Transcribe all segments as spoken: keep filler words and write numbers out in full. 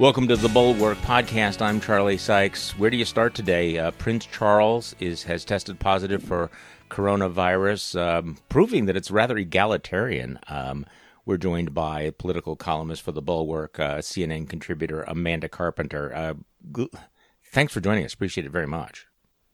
Welcome to the Bulwark Podcast. I'm Charlie Sykes. Where do you start today? Uh, Prince Charles is has tested positive for coronavirus, um, proving that it's rather egalitarian. Um, we're joined by political columnist for the Bulwark, uh, C N N contributor Amanda Carpenter. Uh, g- thanks for joining us. Appreciate it very much.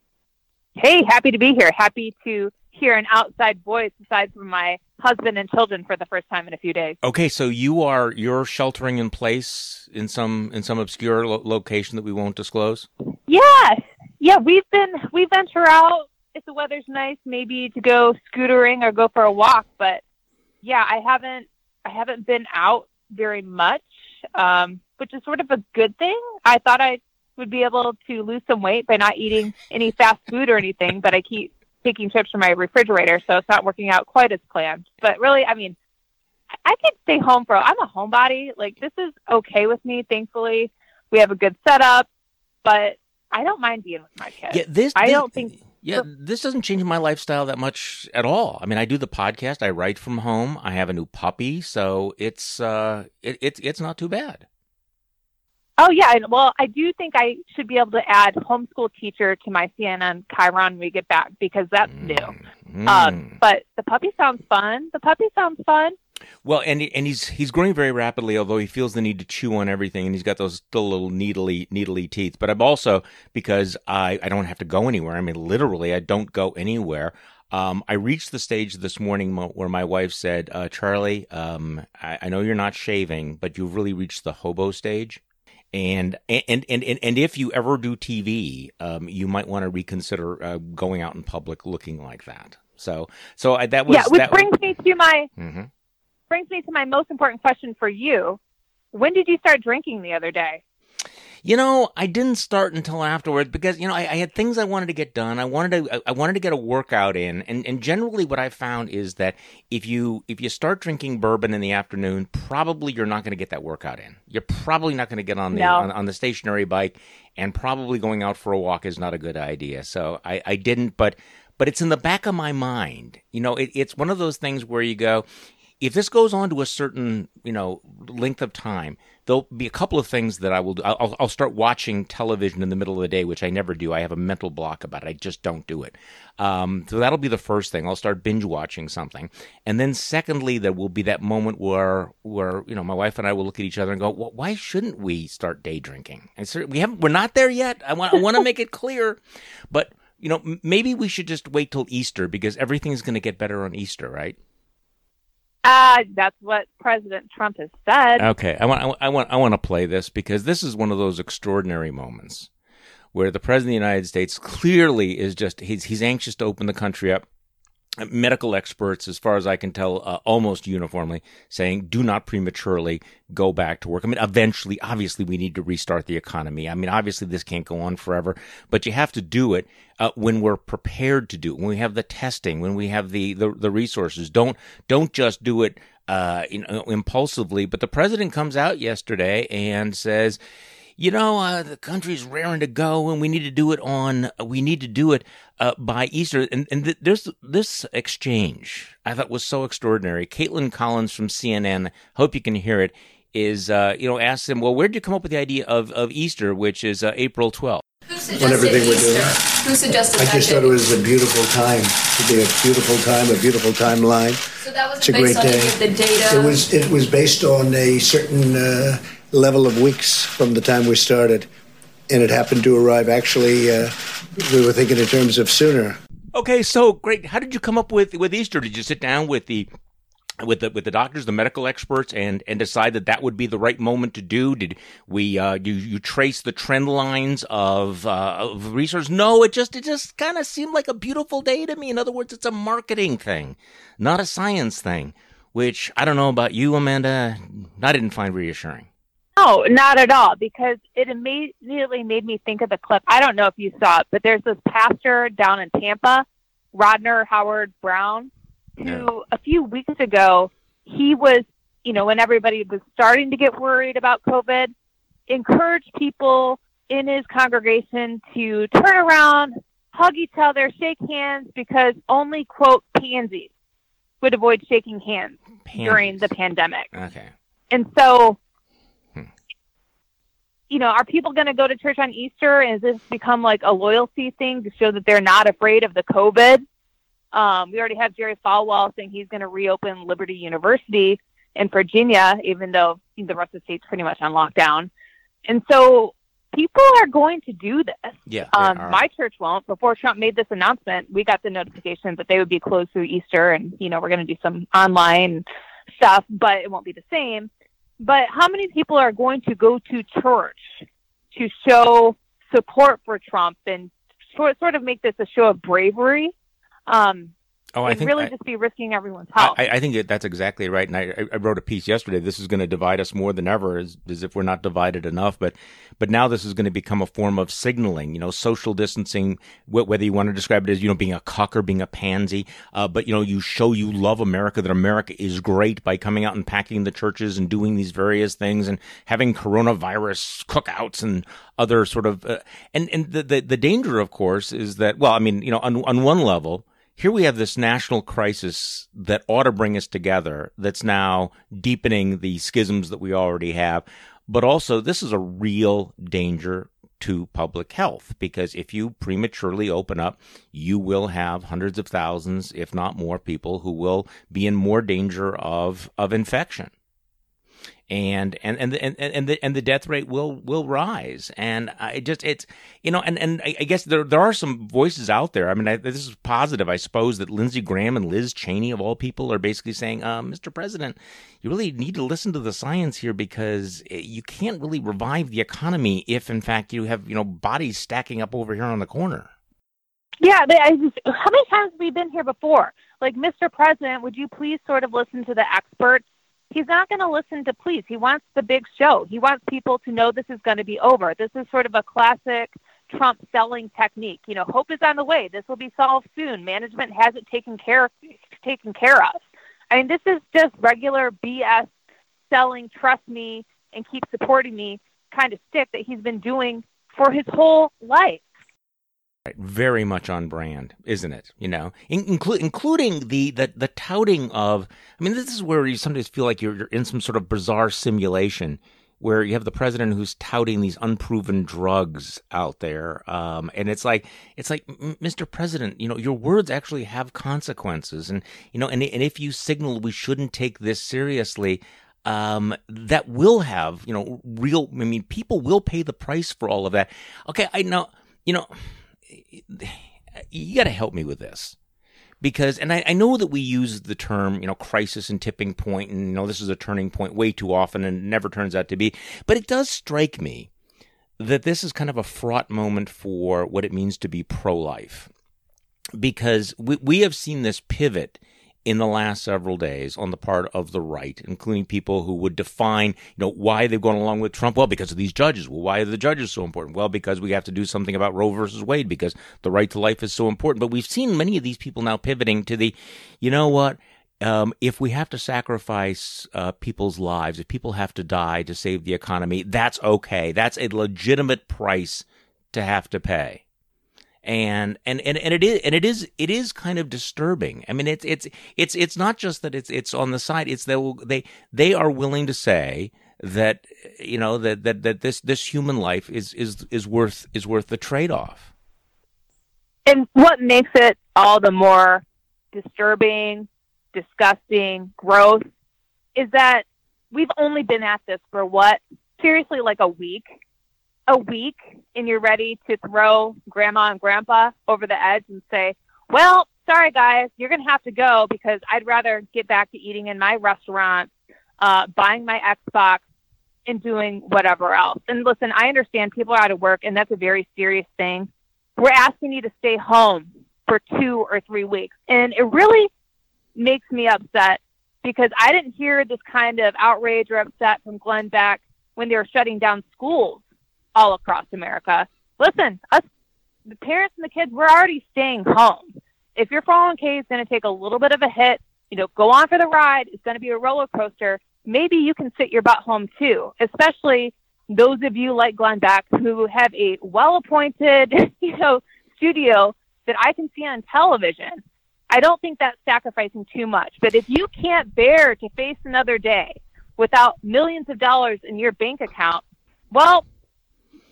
Hey, happy to be here. Happy to hear an outside voice aside from my husband and children for the first time in a few days. Okay, so you are you're sheltering in place in some in some obscure lo- location that we won't disclose? Yeah, yeah, we've been we venture out if the weather's nice, maybe to go scootering or go for a walk. But yeah, I haven't I haven't been out very much, um, which is sort of a good thing. I thought I would be able to lose some weight by not eating any fast food or anything, but I keep taking trips from my refrigerator, so it's not working out quite as planned. But really, I mean, I could stay home for, I'm a homebody. Like, this is okay with me, thankfully. We have a good setup, but I don't mind being with my kids. Yeah, this, I this, don't think... Yeah, this doesn't change my lifestyle that much at all. I mean, I do the podcast, I write from home, I have a new puppy, so it's uh, it, it's it's not too bad. Oh, yeah. Well, I do think I should be able to add homeschool teacher to my C N N Chiron when we get back, because that's new. Mm. Um, but the puppy sounds fun. The puppy sounds fun. Well, and and he's he's growing very rapidly, although he feels the need to chew on everything, and he's got those still little needly needly teeth. But I'm also, because I, I don't have to go anywhere. I mean, literally, I don't go anywhere. Um, I reached the stage this morning where my wife said, uh, Charlie, um, I, I know you're not shaving, but you've really reached the hobo stage. And, and and and and if you ever do T V, um, you might want to reconsider uh, going out in public looking like that. So, so I, that was yeah. Which that brings was, me to my mm-hmm. brings me to my most important question for you. When did you start drinking the other day? You know, I didn't start until afterwards because, you know, I, I had things I wanted to get done. I wanted to, I wanted to get a workout in. And, and generally what I found is that if you, if you start drinking bourbon in the afternoon, probably you're not going to get that workout in. You're probably not going to get on the, no. on, on the stationary bike, and probably going out for a walk is not a good idea. So I, I didn't, but, but it's in the back of my mind. You know, it, it's one of those things where you go, if this goes on to a certain, you know, length of time, there'll be a couple of things that I will do. I'll, I'll start watching television in the middle of the day, which I never do. I have a mental block about it. I just don't do it. Um, so that'll be the first thing. I'll start binge watching something. And then secondly, there will be that moment where, where, you know, my wife and I will look at each other and go, well, why shouldn't we start day drinking? And so we haven't, we're not there yet. I want, I want to make it clear, but, you know, maybe we should just wait till Easter, because everything's going to get better on Easter, right? Uh, that's what President Trump has said. Okay, I want, I want, I want to play this, because this is one of those extraordinary moments where the President of the United States clearly is just, he's, he's anxious to open the country up. Medical experts, as far as I can tell, uh, almost uniformly saying, do not prematurely go back to work. I mean, eventually, obviously, we need to restart the economy. I mean, obviously, this can't go on forever, but you have to do it uh, when we're prepared to do it, when we have the testing, when we have the, the, the resources. Don't, don't just do it uh, you know, impulsively. But the president comes out yesterday and says, you know, uh, the country's raring to go, and we need to do it on, we need to do it uh, by Easter. And, and th- there's this exchange I thought was so extraordinary. Caitlin Collins from C N N, hope you can hear it, is, uh, you know, asked him, well, where did you come up with the idea of, of Easter, which is uh, April twelfth? Who suggested Easter? We're doing. Who suggested I that just day? thought it was a beautiful time. It'd be a beautiful time, a beautiful timeline. So that was It's a based great on day. any of the data? It was, it was based on a certain uh, level of weeks from the time we started. And it happened to arrive, actually, uh, we were thinking in terms of sooner. Okay, so great. How did you come up with, with Easter? Did you sit down with the with the with the doctors, the medical experts, and, and decide that that would be the right moment to do? Did we uh, you you trace the trend lines of uh, of research? No, it just it just kind of seemed like a beautiful day to me. In other words, it's a marketing thing, not a science thing. Which I don't know about you, Amanda. I didn't find reassuring. No, not at all, because it immediately made me think of the clip. I don't know if you saw it, but there's this pastor down in Tampa, Rodner Howard Brown, who Yeah. a few weeks ago, he was, you know, when everybody was starting to get worried about COVID, encouraged people in his congregation to turn around, hug each other, shake hands, because only, quote, pansies would avoid shaking hands Pansies. during the pandemic. Okay. And so you know, are people going to go to church on Easter? And has this become like a loyalty thing to show that they're not afraid of the COVID? Um, we already have Jerry Falwell saying he's going to reopen Liberty University in Virginia, even though the rest of the state's pretty much on lockdown. And so people are going to do this. Yeah, um, my church won't. Before Trump made this announcement, we got the notification that they would be closed through Easter, and, you know, we're going to do some online stuff, but it won't be the same. But how many people are going to go to church to show support for Trump and sort of make this a show of bravery? Um, Oh, I think really I, just be risking everyone's health. I, I think that that's exactly right. And I, I wrote a piece yesterday. This is going to divide us more than ever, as, as if we're not divided enough. But but now this is going to become a form of signaling, you know, social distancing, wh- whether you want to describe it as, you know, being a cuck or being a pansy. Uh, but, you know, you show you love America, that America is great by coming out and packing the churches and doing these various things and having coronavirus cookouts and other sort of uh, and, and the, the, the danger, of course, is that, well, I mean, you know, on, on one level, here we have this national crisis that ought to bring us together, that's now deepening the schisms that we already have. But also, this is a real danger to public health, because if you prematurely open up, you will have hundreds of thousands, if not more, people who will be in more danger of, of infection. And and and the, and and the and the death rate will will rise, and I just it's you know and and I guess there there are some voices out there. I mean, I, this is positive, I suppose, that Lindsey Graham and Liz Cheney, of all people, are basically saying, uh, Mister President, you really need to listen to the science here, because you can't really revive the economy if, in fact, you have you know bodies stacking up over here on the corner. Yeah, they, I just, how many times have we been here before? Like, Mister President, would you please sort of listen to the experts? He's not going to listen to please. He wants the big show. He wants people to know this is going to be over. This is sort of a classic Trump selling technique. You know, hope is on the way. This will be solved soon. Management has it taken care of, taken care of. I mean, this is just regular B S selling, trust me and keep supporting me kind of stick that he's been doing for his whole life. Very much on brand, isn't it? You know, In, inclu- including the, the the touting of. I mean, this is where you sometimes feel like you're, you're in some sort of bizarre simulation, where you have the president who's touting these unproven drugs out there, um, and it's like it's like, Mister President, you know, your words actually have consequences, and you know, and and if you signal we shouldn't take this seriously, um, that will have you know real. I mean, people will pay the price for all of that. Okay, I know, you know. You got to help me with this, because, and I, I know that we use the term, you know, crisis and tipping point, and, you know, this is a turning point way too often, and it never turns out to be. But it does strike me that this is kind of a fraught moment for what it means to be pro-life, because we, we have seen this pivot in the last several days on the part of the right, including people who would define, you know, why they've gone along with Trump. Well, because of these judges. Well, why are the judges so important? Well, because we have to do something about Roe versus Wade, because the right to life is so important. But we've seen many of these people now pivoting to the, you know what, um, if we have to sacrifice uh, people's lives, if people have to die to save the economy, that's okay. That's a legitimate price to have to pay. And, and, and, and it is, and it is, it is kind of disturbing. I mean, it's, it's, it's, it's not just that it's, it's on the side. It's that they, they are willing to say that, you know, that, that, that this, this human life is, is, is worth, is worth the trade-off. And what makes it all the more disturbing, disgusting, gross is that we've only been at this for what? Seriously, like a week. A week, and you're ready to throw grandma and grandpa over the edge and say, well, sorry, guys, you're going to have to go, because I'd rather get back to eating in my restaurant, uh, buying my Xbox, and doing whatever else. And listen, I understand people are out of work, and that's a very serious thing. We're asking you to stay home for two or three weeks. And it really makes me upset, because I didn't hear this kind of outrage or upset from Glenn Beck when they were shutting down schools all across America. Listen, us, the parents and the kids, we're already staying home. If your four oh one k is going to take a little bit of a hit, you know, go on for the ride. It's going to be a roller coaster. Maybe you can sit your butt home too, especially those of you like Glenn Beck who have a well-appointed, you know, studio that I can see on television. I don't think that's sacrificing too much. But if you can't bear to face another day without millions of dollars in your bank account, well,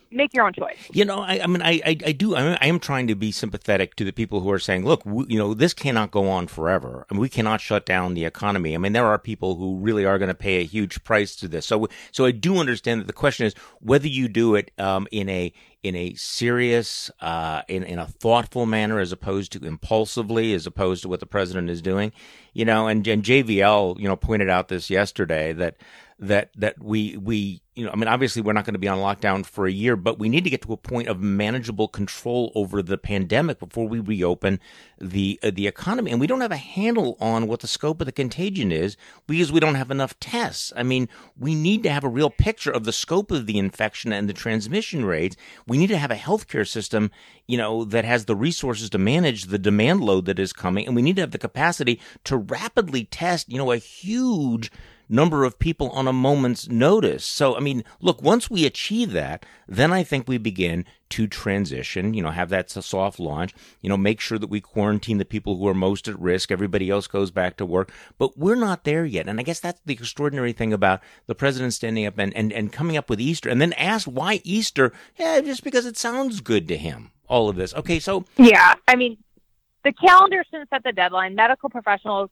make your own choice. You know, I, I mean, I, I, I do. I, mean, I am trying to be sympathetic to the people who are saying, look, we, you know, this cannot go on forever. I mean, we cannot shut down the economy. I mean, there are people who really are going to pay a huge price to this. So, so I do understand that the question is whether you do it um, in a in a serious, uh, in, in a thoughtful manner, as opposed to impulsively, as opposed to what the president is doing. You know, and, and J V L, you know, pointed out this yesterday that that that we we you know I mean obviously we're not going to be on lockdown for a year, but we need to get to a point of manageable control over the pandemic before we reopen the uh, the economy. And we don't have a handle on what the scope of the contagion is because we don't have enough tests. I mean, we need to have a real picture of the scope of the infection and the transmission rates. We need to have a healthcare system, you know, that has the resources to manage the demand load that is coming, and we need to have the capacity to rapidly test, you know, a huge number of people on a moment's notice. So, I mean, look, once we achieve that, then I think we begin to transition, you know, have that soft launch, you know, make sure that we quarantine the people who are most at risk. Everybody else goes back to work. But we're not there yet. And I guess that's the extraordinary thing about the president standing up and, and, and coming up with Easter and then asked why Easter? Yeah, just because it sounds good to him, all of this. Okay, so. Yeah, I mean, the calendar shouldn't set the deadline. Medical professionals,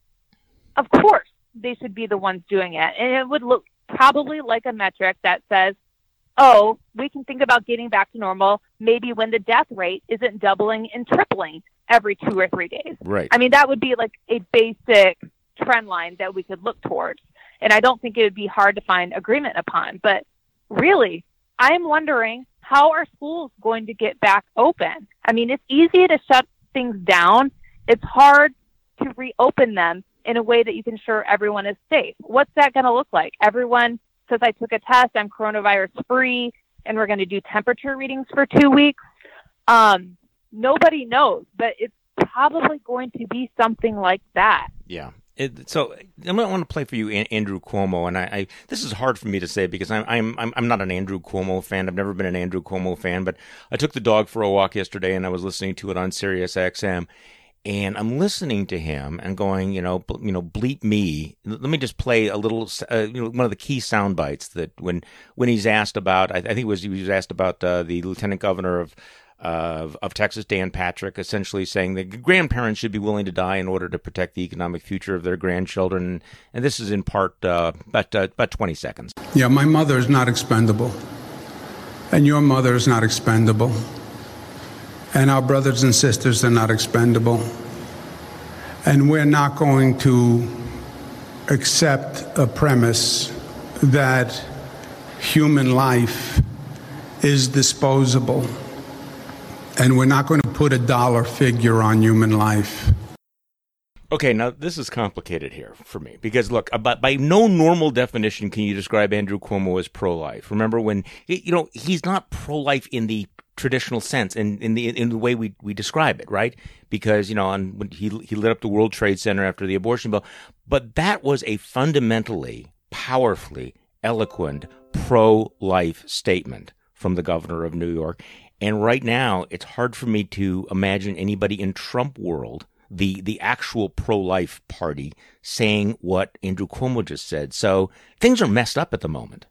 of course, they should be the ones doing it. And it would look probably like a metric that says, oh, we can think about getting back to normal maybe when the death rate isn't doubling and tripling every two or three days. Right. I mean, that would be like a basic trend line that we could look towards. And I don't think it would be hard to find agreement upon. But really, I'm wondering, how are schools going to get back open? I mean, it's easy to shut things down. It's hard to reopen them in a way that you can ensure everyone is safe. What's that going to look like? Everyone says, I took a test, I'm coronavirus free, and we're going to do temperature readings for two weeks. Um, nobody knows, but it's probably going to be something like that. Yeah. It, so I want to play for you Andrew Cuomo, and I, I this is hard for me to say because I'm I'm I'm not an Andrew Cuomo fan. I've never been an Andrew Cuomo fan, but I took the dog for a walk yesterday, and I was listening to it on Sirius X M. And I'm listening to him and going, you know, you know, bleep me. Let me just play a little, uh, you know, one of the key sound bites that when when he's asked about, I, I think it was he was asked about uh, the lieutenant governor of, uh, of Texas, Dan Patrick, essentially saying that grandparents should be willing to die in order to protect the economic future of their grandchildren. And this is in part uh, about uh, about twenty seconds. Yeah, my mother is not expendable, and your mother is not expendable. And our brothers and sisters are not expendable. And we're not going to accept a premise that human life is disposable. And we're not going to put a dollar figure on human life. Okay, now this is complicated here for me because, look, by, by no normal definition can you describe Andrew Cuomo as pro-life. Remember when, you know, he's not pro-life in the traditional sense in, in the in the way we, we describe it, right? Because, you know, on, when he he lit up the World Trade Center after the abortion bill, but that was a fundamentally, powerfully eloquent pro-life statement from the governor of New York. And right now, it's hard for me to imagine anybody in Trump world, the the actual pro-life party, saying what Andrew Cuomo just said. So things are messed up at the moment.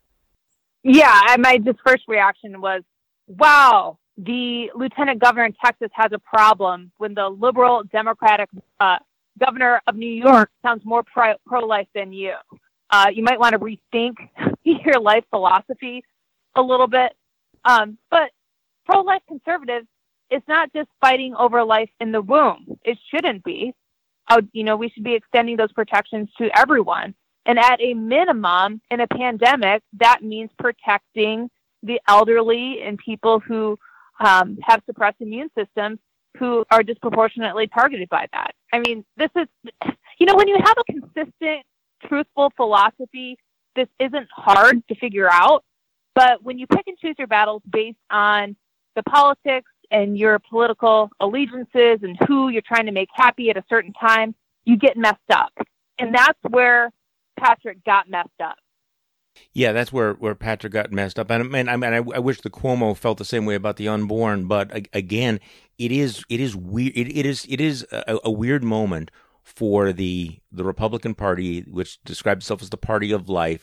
Yeah, my just first reaction was, wow, the lieutenant governor in Texas has a problem when the liberal Democratic uh, governor of New York sounds more pro- pro-life than you. Uh, you might want to rethink your life philosophy a little bit. Um, but pro-life conservatives, it's not just fighting over life in the womb. It shouldn't be. Uh, you know, we should be extending those protections to everyone. And at a minimum, in a pandemic, that means protecting the elderly and people who um, have suppressed immune systems who are disproportionately targeted by that. I mean, this is, you know, when you have a consistent, truthful philosophy, this isn't hard to figure out. But when you pick and choose your battles based on the politics and your political allegiances and who you're trying to make happy at a certain time, you get messed up. And that's where Patrick got messed up. Yeah, that's where, where Patrick got messed up. And, and I mean, I, I wish the Cuomo felt the same way about the unborn. But again, it is it is weird. It, it is it is a, a weird moment for the the Republican Party, which describes itself as the party of life,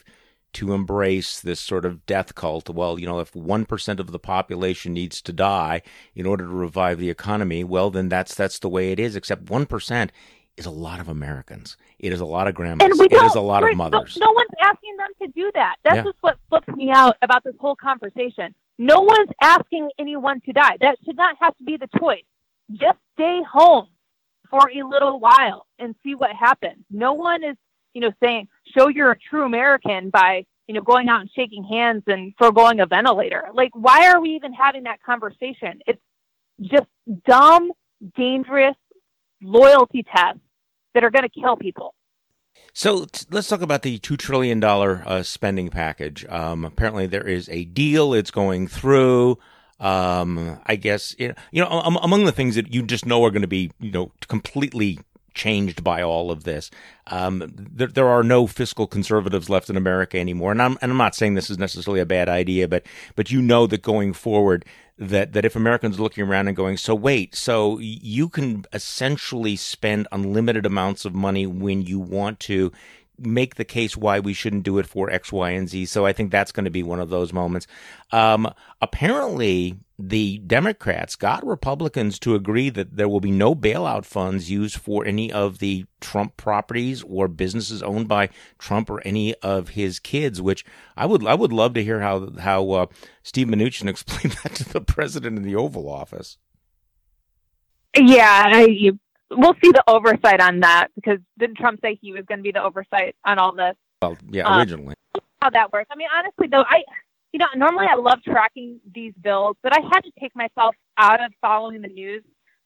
to embrace this sort of death cult. Well, you know, if one percent of the population needs to die in order to revive the economy, well, then that's that's the way it is, except one percent is a lot of Americans. It is a lot of grandmas. It is a lot of mothers. No, no one's asking them to do that. That's Yeah. just what flips me out about this whole conversation. No one's asking anyone to die. That should not have to be the choice. Just stay home for a little while and see what happens. No one is, you know, saying, show you're a true American by, you know, going out and shaking hands and foregoing a ventilator. Like, why are we even having that conversation? It's just dumb, dangerous loyalty tests that are going to kill people. So t- let's talk about the two trillion dollars uh, spending package. Um, apparently there is a deal. It's going through. Um, I guess, you know, you know, um, among the things that you just know are going to be, you know, completely changed by all of this. Um, there, there are no fiscal conservatives left in America anymore. And I'm, and I'm not saying this is necessarily a bad idea, but, but you know that going forward, that, that if Americans are looking around and going, so wait, so you can essentially spend unlimited amounts of money when you want to, make the case why we shouldn't do it for X, Y, and Z. So I think that's going to be one of those moments. Um, apparently, the Democrats got Republicans to agree that there will be no bailout funds used for any of the Trump properties or businesses owned by Trump or any of his kids. Which I would I would love to hear how how uh, Steve Mnuchin explained that to the president in the Oval Office. Yeah, I, you. We'll see the oversight on that, because didn't Trump say he was going to be the oversight on all this? Well, yeah, originally. Um, how that works. I mean, honestly, though, I, you know, normally I love tracking these bills, but I had to take myself out of following the news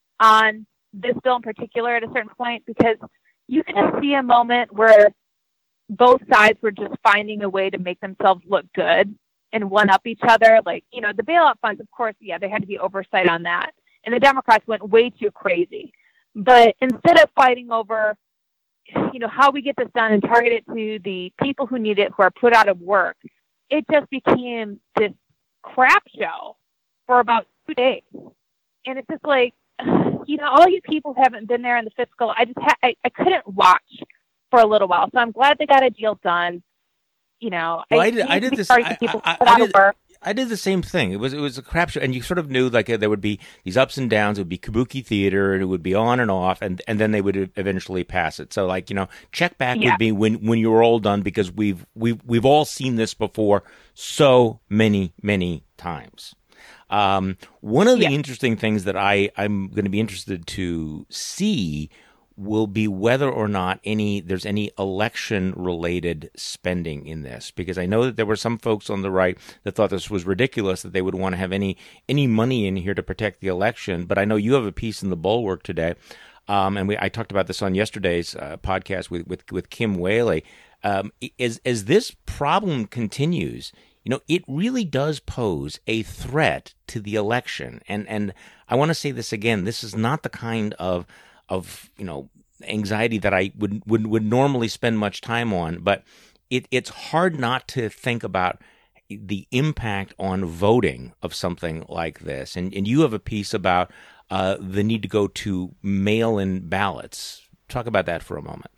on this bill in particular at a certain point, because you can see a moment where both sides were just finding a way to make themselves look good and one up each other. Like, you know, the bailout funds, of course, yeah, there had to be oversight on that. And the Democrats went way too crazy. But instead of fighting over, you know, how we get this done and target it to the people who need it, who are put out of work, it just became this crap show for about two days. And it's just like, you know, all you people who haven't been there in the fiscal, I just ha- I, I couldn't watch for a little while. So I'm glad they got a deal done. You know, well, I, I did. I did this. sorry I, to people I, put I, out did, of work. I did the same thing. It was it was a crap show, and you sort of knew like there would be these ups and downs. It would be kabuki theater, and it would be on and off, and and then they would eventually pass it. So like you know, check back Yeah. with me when when you're all done, because we've we've we've all seen this before so many many times. Um, one of the Yeah. interesting things that I I'm going to be interested to see will be whether or not any there's any election related spending in this, because I know that there were some folks on the right that thought this was ridiculous, that they would want to have any any money in here to protect the election. But I know you have a piece in the Bulwark today, um, and we I talked about this on yesterday's uh, podcast with, with with Kim Whaley. Um, as as this problem continues, you know, it really does pose a threat to the election. And and I want to say this again: this is not the kind of of, you know, anxiety that I would, would, would normally spend much time on, but it, it's hard not to think about the impact on voting of something like this. And, and you have a piece about uh, the need to go to mail-in ballots. Talk about that for a moment.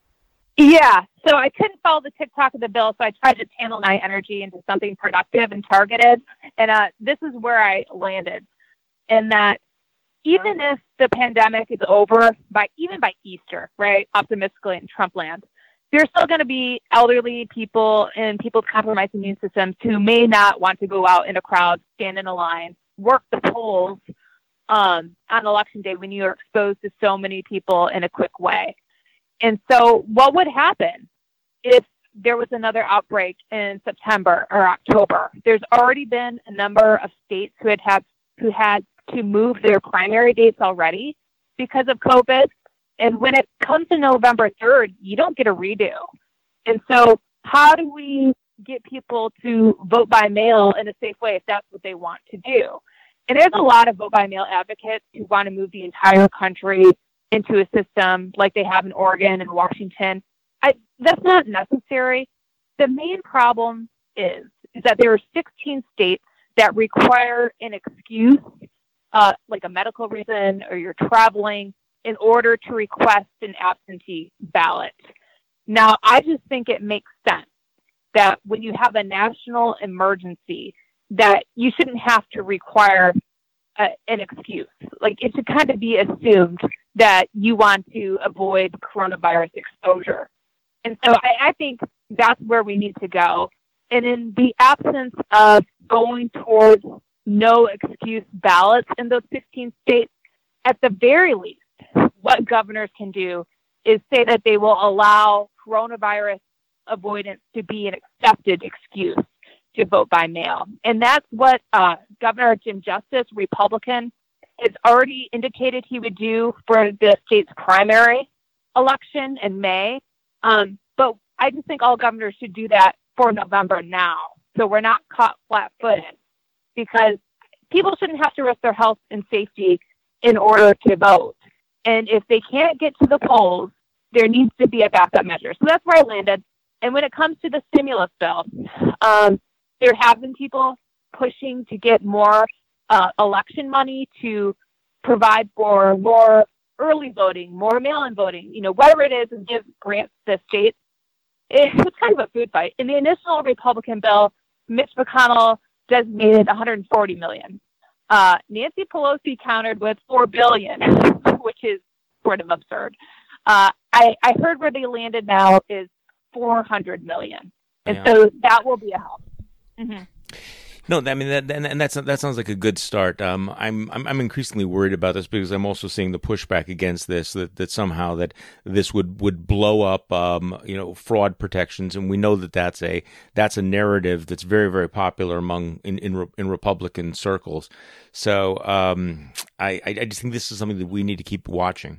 Yeah, so I couldn't follow the TikTok of the bill, so I tried to channel my energy into something productive and targeted, and uh, this is where I landed, in that even if the pandemic is over by even by Easter, right, optimistically in Trump land, there's still going to be elderly people and people with compromised immune systems who may not want to go out in a crowd, stand in a line, work the polls um, on election day when you are exposed to so many people in a quick way. And so what would happen if there was another outbreak in September or October? There's already been a number of states who had, had, who had to move their primary dates already because of COVID. And when it comes to November third, you don't get a redo. And so how do we get people to vote by mail in a safe way if that's what they want to do? And there's a lot of vote by mail advocates who want to move the entire country into a system like they have in Oregon and Washington. I, that's not necessary. The main problem is, is that there are sixteen states that require an excuse, uh, like a medical reason or you're traveling, in order to request an absentee ballot. Now, I just think it makes sense that when you have a national emergency, that you shouldn't have to require a, an excuse. Like, it should kind of be assumed that you want to avoid coronavirus exposure. And so I, I think that's where we need to go. And in the absence of going towards no excuse ballots in those sixteen states, at the very least, what governors can do is say that they will allow coronavirus avoidance to be an accepted excuse to vote by mail. And that's what uh, Governor Jim Justice, Republican, has already indicated he would do for the state's primary election in May. Um, but I just think all governors should do that for November now, so we're not caught flat-footed, because people shouldn't have to risk their health and safety in order to vote. And if they can't get to the polls, there needs to be a backup measure. So that's where I landed. And when it comes to the stimulus bill, um, there have been people pushing to get more uh, election money to provide for more early voting, more mail-in voting, you know, whatever it is, and give grants to states. It's kind of a food fight. In the initial Republican bill, Mitch McConnell designated one hundred forty million dollars. Uh, Nancy Pelosi countered with four billion dollars, which is sort of absurd. Uh, I, I heard where they landed now is four hundred million dollars. And yeah. so that will be a help. Mm-hmm. No, I mean, that, and, and that's, that sounds like a good start. Um, I'm, I'm, I'm increasingly worried about this because I'm also seeing the pushback against this, that, that somehow that this would, would blow up, um, you know, fraud protections. And we know that that's a, that's a narrative that's very, very popular among, in, in, in Republican circles. So, um, I, I just think this is something that we need to keep watching.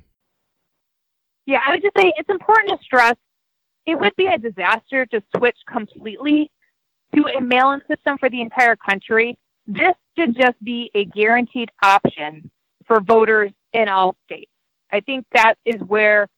Yeah, I would just say it's important to stress it would be a disaster to switch completely to a mail-in system for the entire country. This should just be a guaranteed option for voters in all states. I think that is where,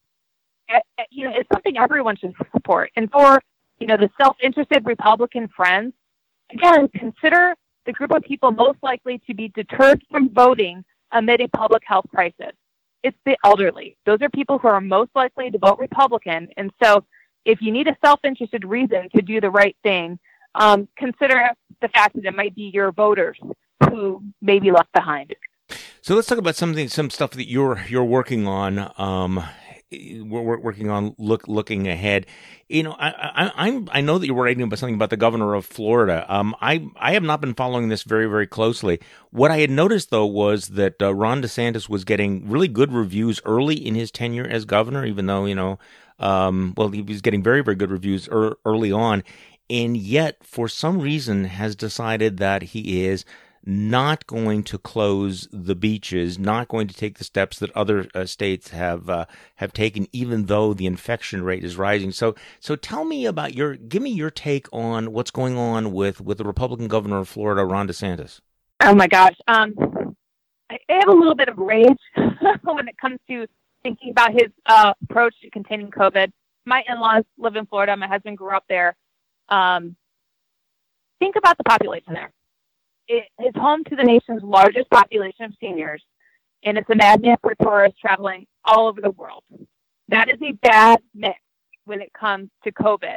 you know, it's something everyone should support. And for, you know, the self-interested Republican friends, again, consider the group of people most likely to be deterred from voting amid a public health crisis. It's the elderly. Those are people who are most likely to vote Republican. And so if you need a self-interested reason to do the right thing, Um, consider the fact that it might be your voters who may be left behind. So let's talk about something, some stuff that you're you're working on. Um, we're working on look looking ahead. You know, I, I I'm I know that you're writing about something about the governor of Florida. Um, I I have not been following this very very closely. What I had noticed though was that uh, Ron DeSantis was getting really good reviews early in his tenure as governor, even though you know, um, well he was getting very very good reviews er, early on. And yet, for some reason, has decided that he is not going to close the beaches, not going to take the steps that other uh, states have uh, have taken, even though the infection rate is rising. So, so tell me about your, give me your take on what's going on with, with the Republican governor of Florida, Ron DeSantis. Oh my gosh, um, I have a little bit of rage when it comes to thinking about his uh, approach to containing COVID. My in-laws live in Florida. My husband grew up there. Um, think about the population there. It is home to the nation's largest population of seniors, and it's a magnet for tourists traveling all over the world. That is a bad mix when it comes to COVID.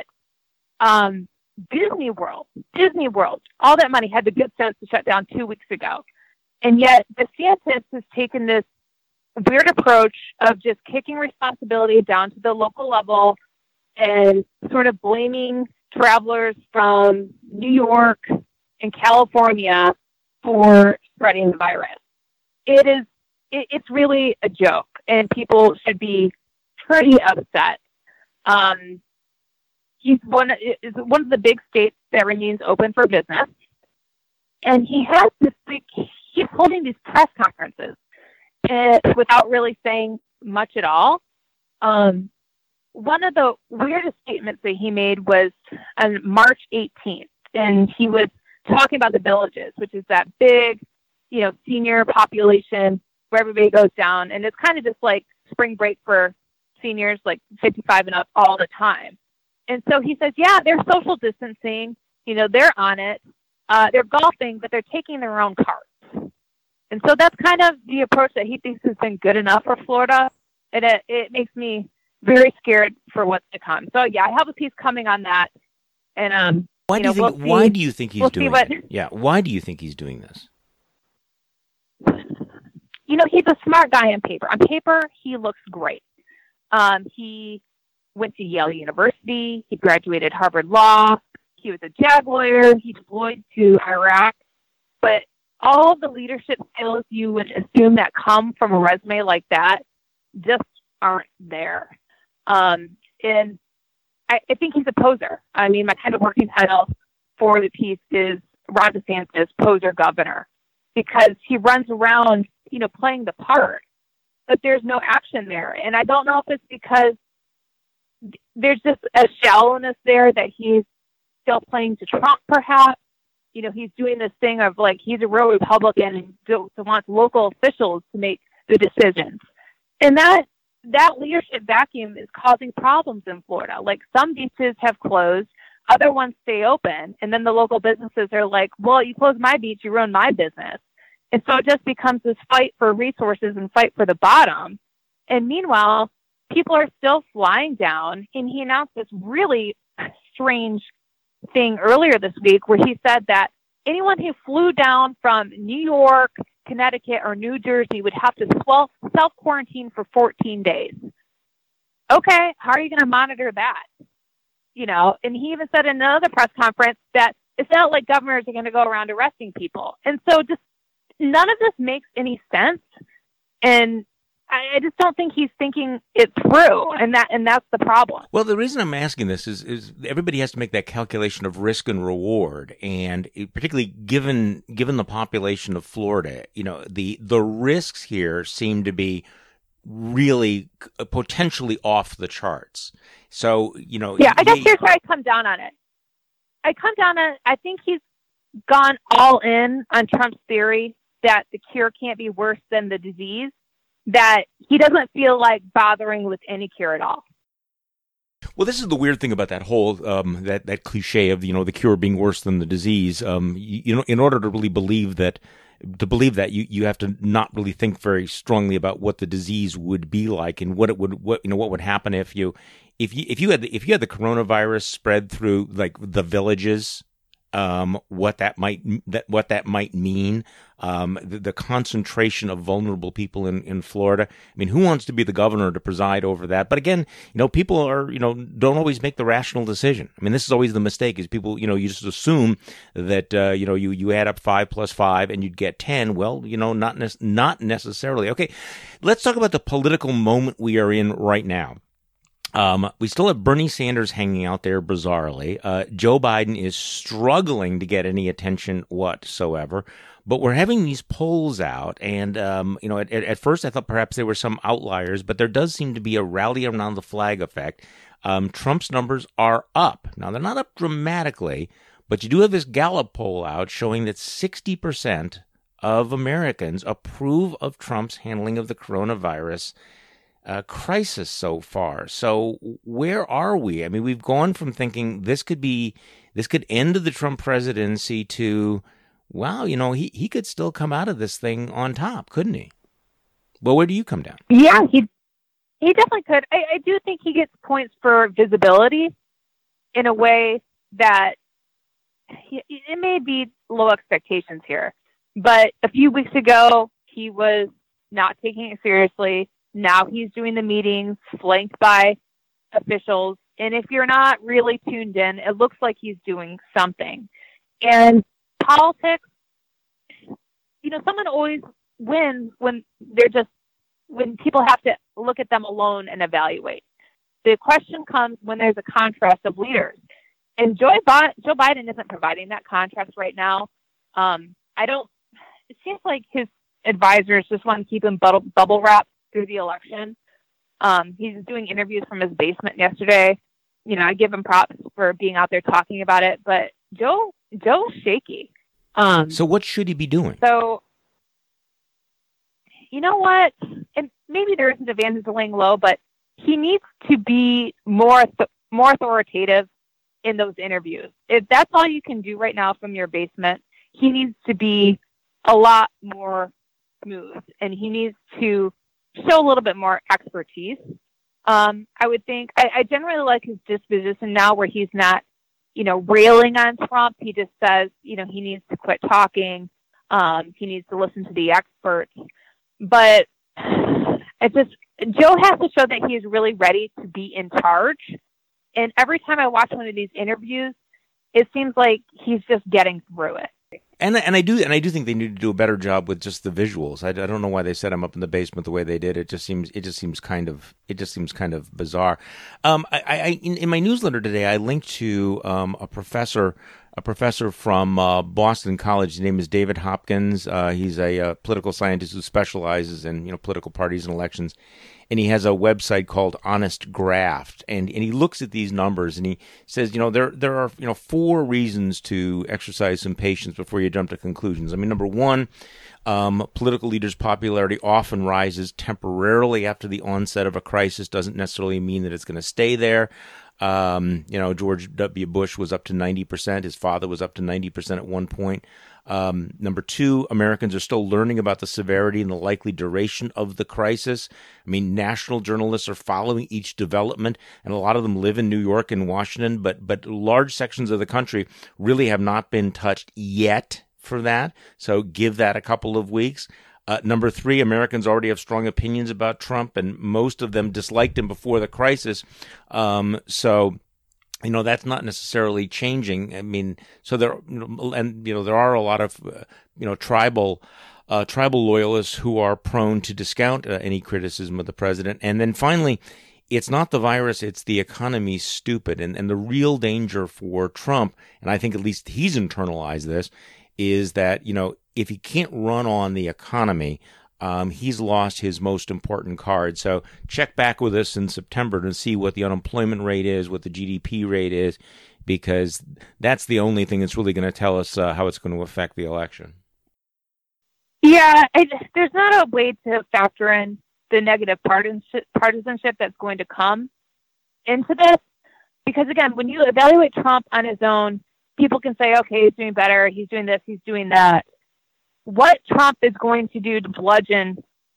Um, Disney World, Disney World, all that money had the good sense to shut down two weeks ago. And yet DeSantis has taken this weird approach of just kicking responsibility down to the local level and sort of blaming travelers from New York and California for spreading the virus. It is, it, it's really a joke, and people should be pretty upset. Um, he's one, is one of the big states that remains open for business, and he has this big, he's holding these press conferences and, without really saying much at all. Um, One of the weirdest statements that he made was on March eighteenth, and he was talking about the villages, which is that big, you know, senior population where everybody goes down, and it's kind of just like spring break for seniors, like fifty-five and up, all the time. And so he says, yeah, they're social distancing, you know, they're on it, uh, they're golfing, but they're taking their own carts. And so that's kind of the approach that he thinks has been good enough for Florida, and it, it makes me very scared for what's to come. So, yeah, I have a piece coming on that. And um, why you do know, you think? we'll why see, do you think he's we'll doing what, it? Yeah, why do you think he's doing this? You know, he's a smart guy on paper. On paper, he looks great. Um, he went to Yale University. He graduated Harvard Law. He was a JAG lawyer. He deployed to Iraq. But all of the leadership skills you would assume that come from a resume like that just aren't there. Um, and I, I think he's a poser. I mean, my kind of working title for the piece is Ron DeSantis, poser governor, because he runs around, you know, playing the part, but there's no action there. And I don't know if it's because there's just a shallowness there that he's still playing to Trump, perhaps. You know, he's doing this thing of like, he's a real Republican and do, wants local officials to make the decisions. And that, that leadership vacuum is causing problems in Florida. Like, some beaches have closed, other ones stay open. And then the local businesses are like, well, you close my beach, you ruin my business. And so it just becomes this fight for resources and fight for the bottom. And meanwhile, people are still flying down. And he announced this really strange thing earlier this week where he said that anyone who flew down from New York, Connecticut, or New Jersey would have to self-quarantine for fourteen days. Okay, how are you going to monitor that? You know, and he even said in another press conference that it's not like governors are going to go around arresting people. And so just none of this makes any sense. And I just don't think he's thinking it through, and that and that's the problem. Well, the reason I'm asking this is, is everybody has to make that calculation of risk and reward, and it, particularly given given the population of Florida, you know, the the risks here seem to be really potentially off the charts. So, you know, yeah, I guess he, here's where I come down on it. I come down on I think he's gone all in on Trump's theory that the cure can't be worse than the disease, that he doesn't feel like bothering with any cure at all. Well, this is the weird thing about that whole um, that that cliche of, you know, the cure being worse than the disease. Um, you, you know, in order to really believe that, to believe that, you, you have to not really think very strongly about what the disease would be like and what it would what you know what would happen if you if you if you had the, if you had the coronavirus spread through like the villages. Um, what that might that what that might mean, um, the, the concentration of vulnerable people in, in Florida. I mean, who wants to be the governor to preside over that? But again, you know, people are you know don't always make the rational decision. I mean, this is always the mistake: is people you know you just assume that uh, you know you you add up five plus five and you'd get ten. Well, you know, not ne- not necessarily. Okay, let's talk about the political moment we are in right now. Um, we still have Bernie Sanders hanging out there bizarrely. Uh, Joe Biden is struggling to get any attention whatsoever. But we're having these polls out, and um, you know, at, at first I thought perhaps there were some outliers, but there does seem to be a rally around the flag effect. Um, Trump's numbers are up. Now, they're not up dramatically, but you do have this Gallup poll out showing that sixty percent of Americans approve of Trump's handling of the coronavirus Uh, crisis so far. So where are we? I mean, we've gone from thinking this could be, this could end the Trump presidency to, wow, you know, he, he could still come out of this thing on top, couldn't he? Well, where do you come down? Yeah, he he definitely could. I, I do think he gets points for visibility in a way that he, it may be low expectations here. But a few weeks ago, he was not taking it seriously. Now he's doing the meetings flanked by officials. And if you're not really tuned in, it looks like he's doing something. And politics, you know, someone always wins when they're just, when people have to look at them alone and evaluate. The question comes when there's a contrast of leaders. And Joe, Bi- Joe Biden isn't providing that contrast right now. Um, I don't, it seems like his advisors just want to keep him bubble, bubble wrapped through the election. Um, he's doing interviews from his basement yesterday. You know, I give him props for being out there talking about it, but Joe, Joe's shaky. Um, so what should he be doing? So, you know what? And maybe there isn't Evangelist laying low, but he needs to be more, th- more authoritative in those interviews. If that's all you can do right now from your basement, he needs to be a lot more smooth, and he needs to show a little bit more expertise. Um, I would think, I, I generally like his disposition now where he's not you know, railing on Trump. He just says, you know, he needs to quit talking. Um, he needs to listen to the experts. But it just, Joe has to show that he is really ready to be in charge. And every time I watch one of these interviews, it seems like he's just getting through it. And and I do and I do think they need to do a better job with just the visuals. I, I don't know why they set him up in the basement the way they did. It just seems it just seems kind of it just seems kind of bizarre. Um, I, I in, in my newsletter today, I linked to um, a professor a professor from uh, Boston College. His name is David Hopkins. Uh, he's a uh, political scientist who specializes in you know political parties and elections. And he has a website called Honest Graft, and, and he looks at these numbers and he says, you know, there there are you know four reasons to exercise some patience before you jump to conclusions. I mean, number one, um, political leaders' popularity often rises temporarily after the onset of a crisis. Doesn't necessarily mean that it's going to stay there. Um, you know, George W. Bush was up to ninety percent. His father was up to ninety percent at one point. Um, number two, Americans are still learning about the severity and the likely duration of the crisis. I mean, national journalists are following each development, and a lot of them live in New York and Washington, but but large sections of the country really have not been touched yet for that. So give that a couple of weeks. Uh, number three, Americans already have strong opinions about Trump, and most of them disliked him before the crisis. Um, so... You know, that's not necessarily changing. I mean, so there, you know, and, you know, there are a lot of, uh, you know, tribal, uh, tribal loyalists who are prone to discount uh, any criticism of the president. And then finally, it's not the virus, it's the economy, stupid. And, and the real danger for Trump, and I think at least he's internalized this, is that, you know, if he can't run on the economy, Um, he's lost his most important card. So check back with us in September to see what the unemployment rate is, what the G D P rate is, because that's the only thing that's really going to tell us uh, how it's going to affect the election. Yeah, I, there's not a way to factor in the negative partisanship, partisanship that's going to come into this. Because, again, when you evaluate Trump on his own, people can say, okay, he's doing better, he's doing this, he's doing that. What Trump is going to do to bludgeon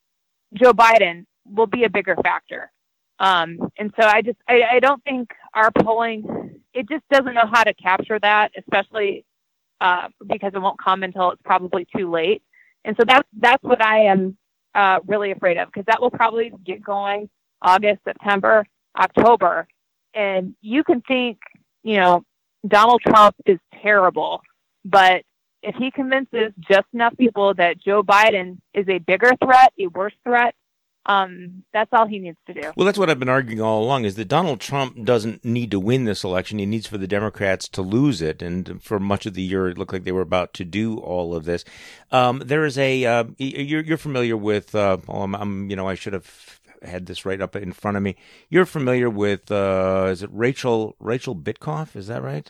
Joe Biden will be a bigger factor. Um, and so I just, I, I don't think our polling, it just doesn't know how to capture that, especially uh, because it won't come until it's probably too late. And so that's, that's what I am uh, really afraid of, because that will probably get going August, September, October. And you can think, you know, Donald Trump is terrible, but if he convinces just enough people that Joe Biden is a bigger threat, a worse threat, um, that's all he needs to do. Well, that's what I've been arguing all along, is that Donald Trump doesn't need to win this election. He needs for the Democrats to lose it. And for much of the year, it looked like they were about to do all of this. Um, there is a, uh, you're, you're familiar with, uh, oh, I'm, I'm, you know, I should have had this right up in front of me. You're familiar with, uh, is it Rachel, Rachel Bitkoff? Is that right?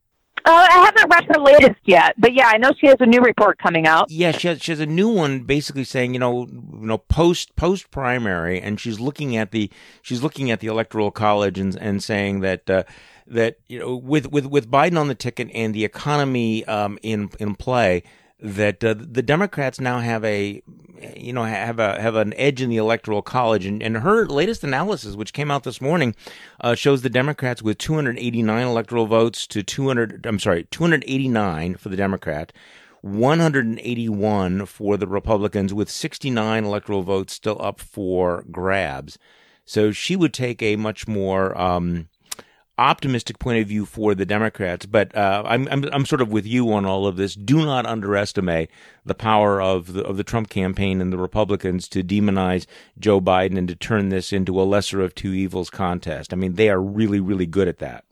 Uh, I haven't read her latest yet, but yeah, I know she has a new report coming out. Yeah, she has, she has a new one, basically saying, you know, you know, post post primary, and she's looking at the she's looking at the Electoral College and and saying that uh, that you know, with with with Biden on the ticket and the economy um, in in play, that uh, the Democrats now have a, you know, have a have an edge in the Electoral College, and, and her latest analysis, which came out this morning, uh, shows the Democrats with two hundred eighty-nine electoral votes to two hundred. I'm sorry, two hundred eighty-nine for the Democrat, one hundred eighty-one for the Republicans, with sixty-nine electoral votes still up for grabs. So she would take a much more um, optimistic point of view for the Democrats, but uh, I'm, I'm I'm sort of with you on all of this. Do not underestimate the power of the of the Trump campaign and the Republicans to demonize Joe Biden and to turn this into a lesser of two evils contest. I mean, they are really, really good at that.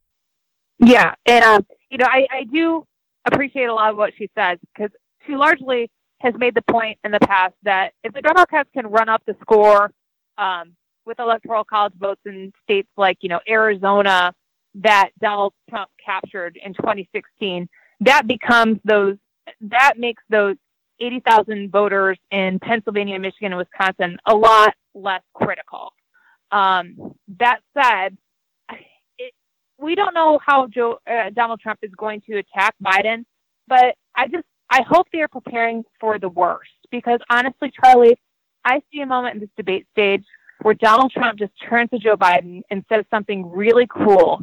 Yeah, and um, you know, I, I do appreciate a lot of what she says, because she largely has made the point in the past that if the Democrats can run up the score um, with electoral college votes in states like, you know, Arizona that Donald Trump captured in twenty sixteen, that becomes those, that makes those eighty thousand voters in Pennsylvania, Michigan, and Wisconsin a lot less critical. Um, that said, it, we don't know how Joe, uh, Donald Trump is going to attack Biden, but I just, I hope they are preparing for the worst, because honestly, Charlie, I see a moment in this debate stage where Donald Trump just turns to Joe Biden and says something really cruel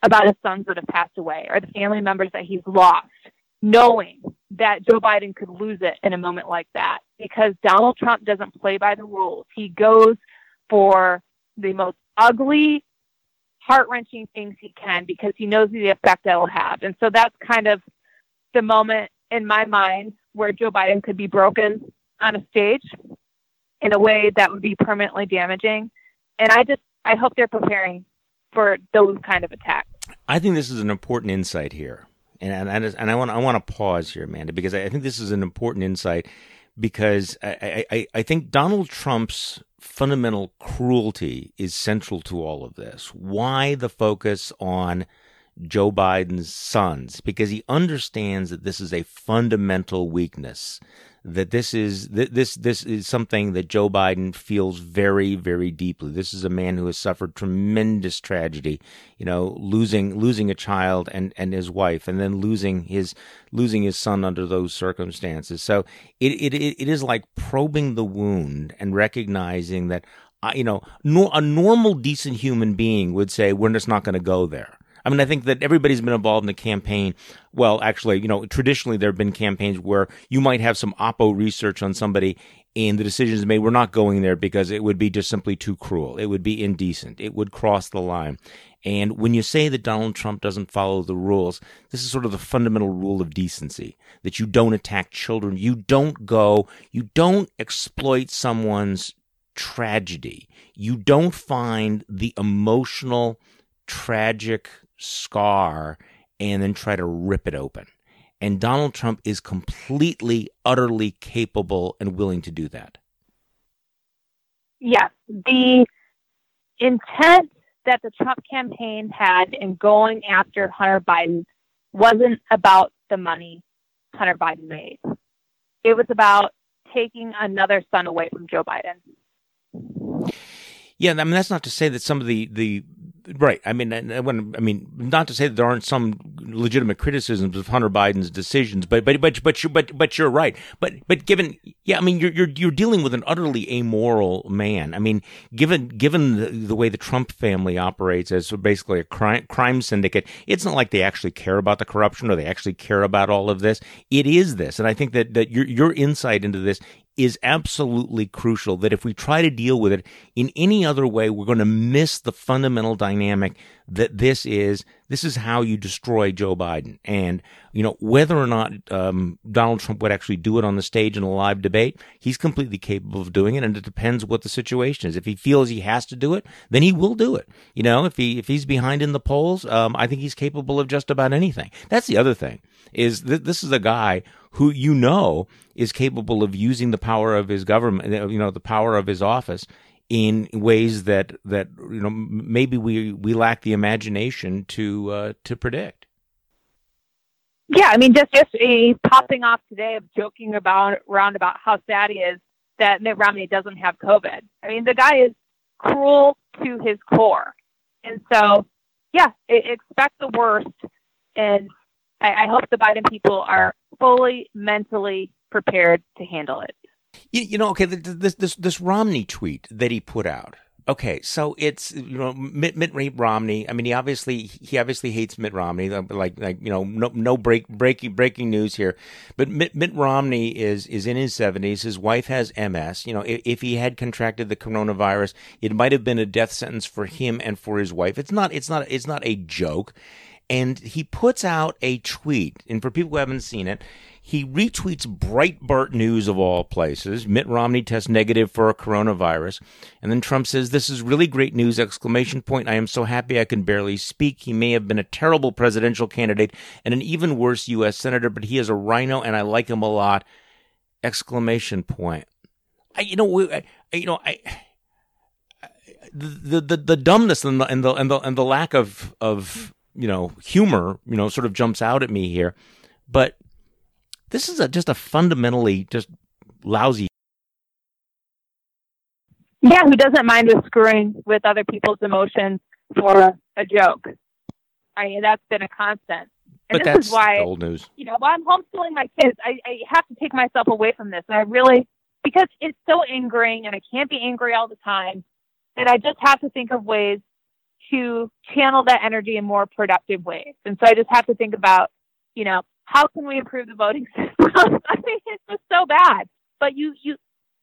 about his sons that have passed away or the family members that he's lost, knowing that Joe Biden could lose it in a moment like that, because Donald Trump doesn't play by the rules. He goes for the most ugly, heart-wrenching things he can because he knows the effect that will have. And so that's kind of the moment in my mind where Joe Biden could be broken on a stage in a way that would be permanently damaging. And I just, I hope they're preparing for those kind of attacks. I think this is an important insight here. And and, and I want I want to pause here, Amanda, because I think this is an important insight, because I, I, I think Donald Trump's fundamental cruelty is central to all of this. Why the focus on Joe Biden's sons? Because he understands that this is a fundamental weakness, that this is this this is something that Joe Biden feels very, very deeply. This is a man who has suffered tremendous tragedy, you know, losing losing a child and, and his wife, and then losing his losing his son under those circumstances. So it it it is like probing the wound and recognizing that, uh, you know, no, a normal, decent human being would say, we're just not going to go there. I mean, I think that everybody's been involved in a campaign. Well, actually, you know, traditionally there have been campaigns where you might have some oppo research on somebody and the decision is made, we're not going there because it would be just simply too cruel. It would be indecent. It would cross the line. And when you say that Donald Trump doesn't follow the rules, this is sort of the fundamental rule of decency, that you don't attack children. You don't go, you don't exploit someone's tragedy. You don't find the emotional, tragic scar and then try to rip it open. And Donald Trump is completely, utterly capable and willing to do that. Yes. The intent that the Trump campaign had in going after Hunter Biden wasn't about the money Hunter Biden made. It was about taking another son away from Joe Biden. Yeah, I mean, that's not to say that some of the, the right. I mean, I, when, I mean, not to say that there aren't some legitimate criticisms of Hunter Biden's decisions, but but but but you but but you're right. But but given, yeah, I mean, you're you're you're dealing with an utterly amoral man. I mean, given given the, the way the Trump family operates as basically a crime crime syndicate, it's not like they actually care about the corruption or they actually care about all of this. It is this, and I think that that your your insight into this is absolutely crucial, that if we try to deal with it in any other way, we're going to miss the fundamental dynamic that this is, this is how you destroy Joe Biden. And, you know, whether or not um, Donald Trump would actually do it on the stage in a live debate, he's completely capable of doing it, and it depends what the situation is. If he feels he has to do it, then he will do it. You know, if he if he's behind in the polls, um, I think he's capable of just about anything. That's the other thing, is that this is a guy who, you know, is capable of using the power of his government, you know, the power of his office in ways that, that you know, maybe we, we lack the imagination to uh, to predict. Yeah, I mean, just just a popping off today of joking about around about how sad he is that Mitt Romney doesn't have COVID. I mean, the guy is cruel to his core, and so yeah, expect the worst. And I, I hope the Biden people are fully mentally prepared to handle it. You, you know, okay, this this this Romney tweet that he put out. Okay, so it's, you know, Mitt, Mitt Romney. I mean, he obviously he obviously hates Mitt Romney. Like like you know, no no break breaking breaking news here. But Mitt, Mitt Romney is is in his seventies. His wife has M S. You know, if, if he had contracted the coronavirus, it might have been a death sentence for him and for his wife. It's not it's not it's not a joke. And he puts out a tweet, and for people who haven't seen it, he retweets Breitbart News of all places. Mitt Romney tests negative for a coronavirus. And then Trump says, "This is really great news, exclamation point. I am so happy I can barely speak. He may have been a terrible presidential candidate and an even worse U S senator, but he is a rhino and I like him a lot, exclamation point." I, you know, I, you know, I, the, the, the dumbness and the, and the, and the, and the lack of, of, you know, humor, you know, sort of jumps out at me here. But this is a, just a fundamentally just lousy. Yeah, who doesn't mind with screwing with other people's emotions for a, a joke? I mean, that's been a constant. And but this that's is why, old news. You know, while I'm homeschooling my kids, I, I have to take myself away from this. And I really, because it's so angering and I can't be angry all the time. And I just have to think of ways to channel that energy in more productive ways. And so I just have to think about, you know, how can we improve the voting system? I mean, it's just so bad. But you, you,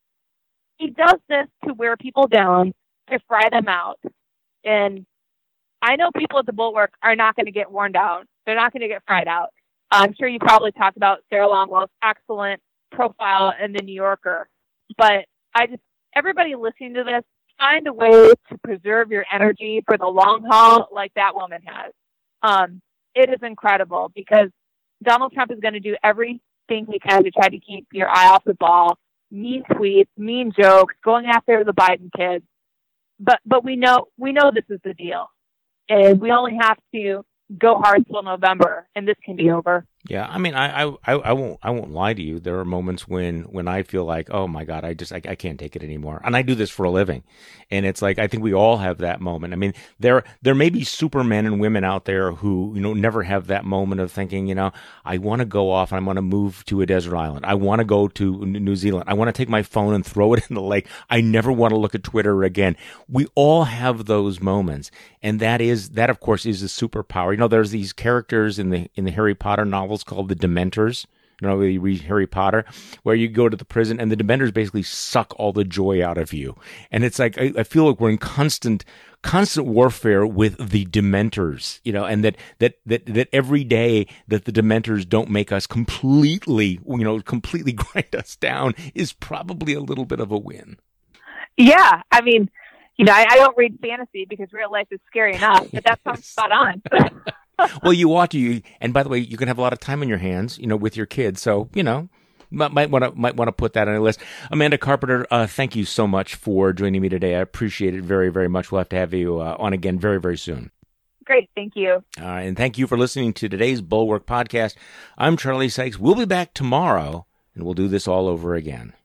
he does this to wear people down, to fry them out. And I know people at the Bulwark are not going to get worn down. They're not going to get fried out. I'm sure you probably talked about Sarah Longwell's excellent profile in the New Yorker. But I just, everybody listening to this, find a way to preserve your energy for the long haul like that woman has. Um, it is incredible because Donald Trump is going to do everything he can to try to keep your eye off the ball. Mean tweets, mean jokes, going after the Biden kids. But but we know we know this is the deal. And we only have to go hard till November, and this can be over. Yeah, I mean, I, I, I won't, I won't lie to you. There are moments when, when I feel like, oh my God, I just, I, I can't take it anymore. And I do this for a living, and it's like I think we all have that moment. I mean, there, there may be supermen and women out there who, you know, never have that moment of thinking, you know, I want to go off and I want to move to a desert island. I want to go to New Zealand. I want to take my phone and throw it in the lake. I never want to look at Twitter again. We all have those moments, and that is that, of course, is a superpower. You know, there's these characters in the in the Harry Potter novels called the Dementors. You know, you read Harry Potter, where you go to the prison and the Dementors basically suck all the joy out of you. And it's like, I, I feel like we're in constant, constant warfare with the Dementors, you know, and that, that, that, that every day that the Dementors don't make us completely, you know, completely grind us down is probably a little bit of a win. Yeah. I mean, you know, I, I don't read fantasy because real life is scary enough, but that sounds spot on. Well, you ought to. You, and by the way, you can have a lot of time on your hands, you know, with your kids. So, you know, might want to might want to put that on a list. Amanda Carpenter, uh, thank you so much for joining me today. I appreciate it very, very much. We'll have to have you uh, on again very, very soon. Great. Thank you. Uh, and thank you for listening to today's Bulwark Podcast. I'm Charlie Sykes. We'll be back tomorrow, and we'll do this all over again.